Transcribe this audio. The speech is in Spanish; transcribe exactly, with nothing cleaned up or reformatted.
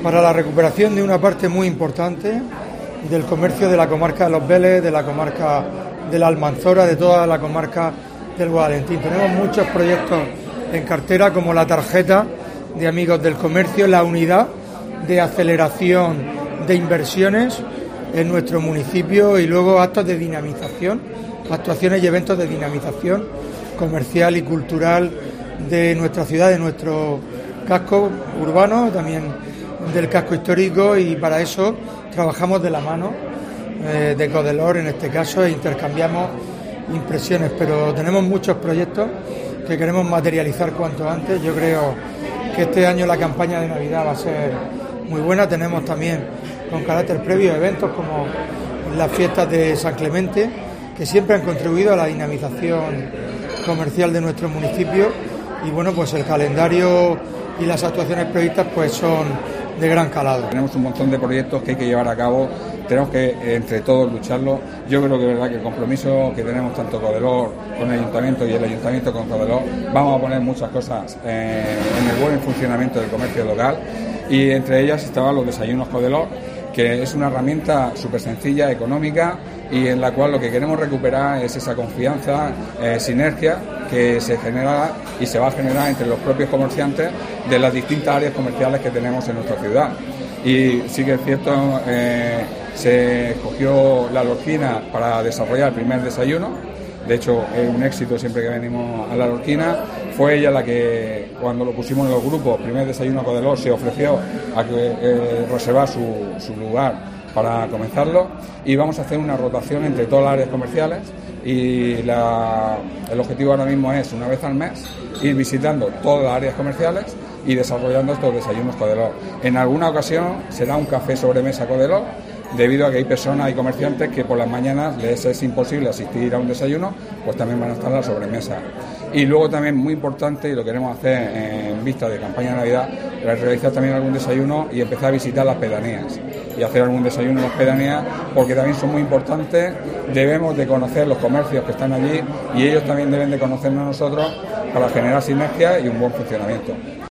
para la recuperación de una parte muy importante del comercio de la comarca de Los Vélez, de la comarca de la Almanzora, de toda la comarca del Guadalentín. Tenemos muchos proyectos en cartera, como la tarjeta de amigos del comercio, la unidad de aceleración de inversiones en nuestro municipio y luego actos de dinamización, actuaciones y eventos de dinamización comercial y cultural de nuestra ciudad, de nuestro casco urbano, también del casco histórico, y para eso trabajamos de la mano eh, de Codelor en este caso e intercambiamos impresiones, pero tenemos muchos proyectos que queremos materializar cuanto antes. Yo creo que este año la campaña de Navidad va a ser muy buena. Tenemos también con carácter previo eventos como las fiestas de San Clemente, que siempre han contribuido a la dinamización comercial de nuestro municipio, y bueno, pues el calendario y las actuaciones previstas pues son de gran calado. Tenemos un montón de proyectos que hay que llevar a cabo, tenemos que entre todos lucharlo. Yo creo que es verdad que el compromiso que tenemos tanto Codelor con el Ayuntamiento y el Ayuntamiento con Codelor, vamos a poner muchas cosas eh, en el buen funcionamiento del comercio local, y entre ellas estaban los desayunos Codelor, que es una herramienta súper sencilla, económica, y en la cual lo que queremos recuperar es esa confianza, eh, sinergia que se genera y se va a generar entre los propios comerciantes de las distintas áreas comerciales que tenemos en nuestra ciudad. Y sí que es cierto, eh, se escogió la Lorquina para desarrollar el primer desayuno. De hecho, es un éxito siempre que venimos a la Lorquina. Fue ella la que, cuando lo pusimos en los grupos, primer desayuno Codelor, se ofreció a que eh, reservar su, su lugar para comenzarlo, y vamos a hacer una rotación entre todas las áreas comerciales, y la, el objetivo ahora mismo es, una vez al mes, ir visitando todas las áreas comerciales y desarrollando estos desayunos Codelor. En alguna ocasión será un café sobremesa Codelor, debido a que hay personas y comerciantes que por las mañanas les es imposible asistir a un desayuno, pues también van a estar a la sobremesa. Y luego también, muy importante, y lo queremos hacer en vista de campaña de Navidad, es realizar también algún desayuno y empezar a visitar las pedanías y hacer algún desayuno en las pedanías, porque también son muy importantes. Debemos de conocer los comercios que están allí, y ellos también deben de conocernos a nosotros para generar sinergia y un buen funcionamiento.